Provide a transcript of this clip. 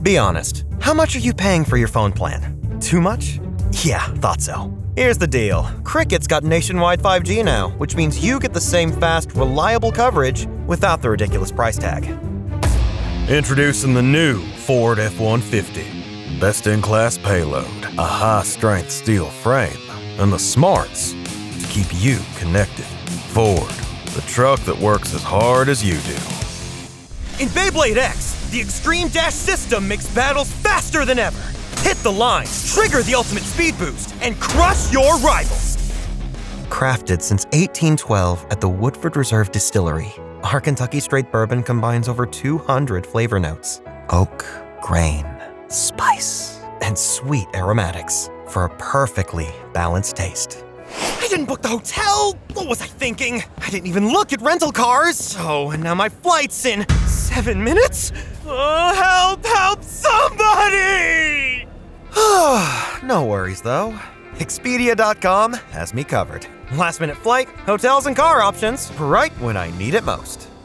Be honest, how much are you paying for your phone plan? Too much? Yeah, thought so. Here's the deal. Cricket's got nationwide 5G now, which means you get the same fast, reliable coverage without the ridiculous price tag. Introducing the new Ford F-150. Best-in-class payload, a high-strength steel frame, and the smarts to keep you connected. Ford, the truck that works as hard as you do. In Beyblade X, the Extreme Dash system makes battles faster than ever. Hit the line, trigger the ultimate speed boost, and crush your rivals. Crafted since 1812 at the Woodford Reserve Distillery, our Kentucky Straight Bourbon combines over 200 flavor notes: oak, grain, spice, and sweet aromatics for a perfectly balanced taste. I didn't book the hotel! What was I thinking? I didn't even look at rental cars! Oh, and now my flight's in 7 minutes? Oh, help somebody! No worries, though. Expedia.com has me covered. Last minute flight, hotels, and car options right when I need it most.